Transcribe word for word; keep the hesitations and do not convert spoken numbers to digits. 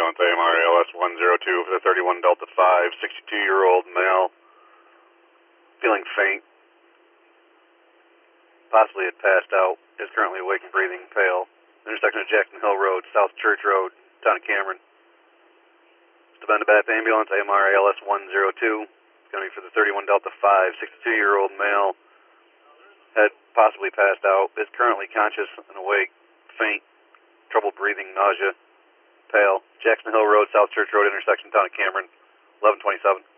ambulance, A M R A L S one zero two for the thirty-one Delta five, sixty-two-year-old male, feeling faint, possibly had passed out, is currently awake and breathing, pale. Intersection of Jackson Hill Road, South Church Road, town of Cameron. To Bend Bath ambulance, A M R A L S one zero two, it's going to be for the thirty-one Delta five, sixty-two-year-old male, had possibly passed out, is currently conscious and awake, faint, trouble breathing, nausea, pale. Jackson Hill Road, South Church Road, intersection, town of Cameron, eleven twenty-seven.